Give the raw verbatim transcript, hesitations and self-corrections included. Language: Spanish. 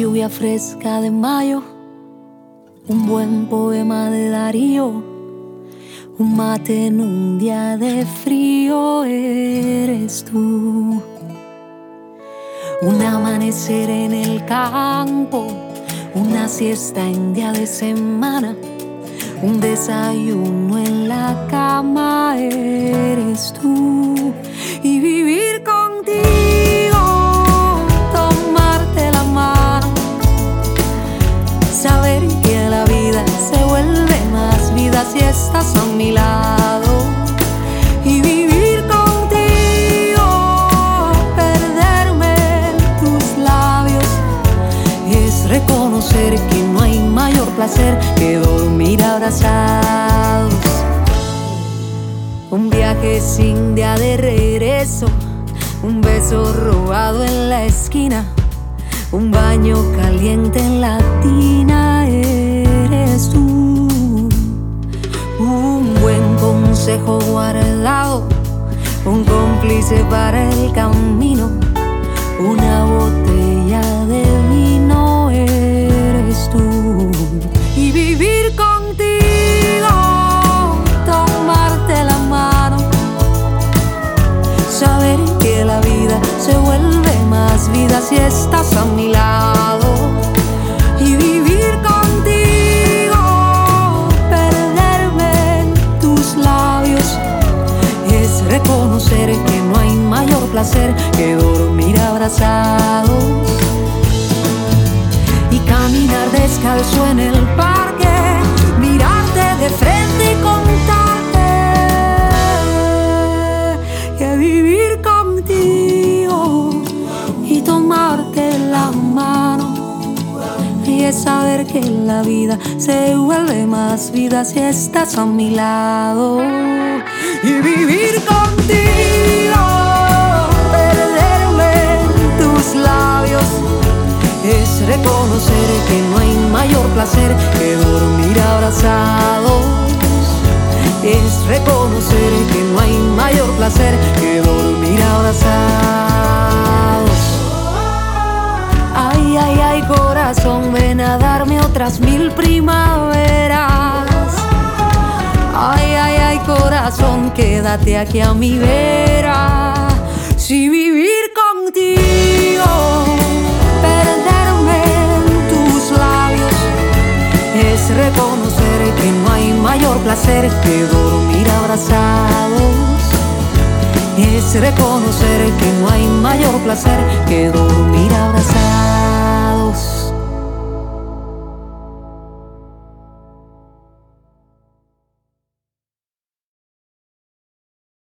lluvia fresca de mayo, un buen poema de Darío, un mate en un día de frío eres tú. Un amanecer en el campo, una siesta en día de semana, un desayuno en la cama eres tú. Y vivir contigo, tomarte la mano, saber que la vida se vuelve más vida si estás a mi lado. Y vivir contigo, perderme en tus labios, es reconocer que no hay mayor placer que dormir abrazados. Un viaje sin día de regreso, un beso robado en la esquina, un baño caliente en la tina eres tú. Un buen consejo guardado, un cómplice para el camino, una botella de vino eres tú. Y vivir contigo, tomarte la mano, saber que la vida se vuelve más vida si estás a mi lado. Y vivir contigo, perderme en tus labios, es reconocer que no hay mayor placer que dormir abrazados. Y caminar descalzo en el parque, mirarte de frente y contarte que vivir contigo y tomarte la mano, y es saber que la vida se vuelve más vida si estás a mi lado. Y vivir contigo, perderme en tus labios, es reconocer que no hay mayor placer que dormir abrazados. Es reconocer que no hay mayor placer que dormir abrazados. Ay, ay, ay, corazón, ven a darme otras mil primaveras. Ay, ay, ay, corazón, quédate aquí a mi vera. Si vivir contigo, perderme en tus labios, es reconocer que no hay mayor placer que dormir abrazados. Es reconocer que no hay mayor placer que dormir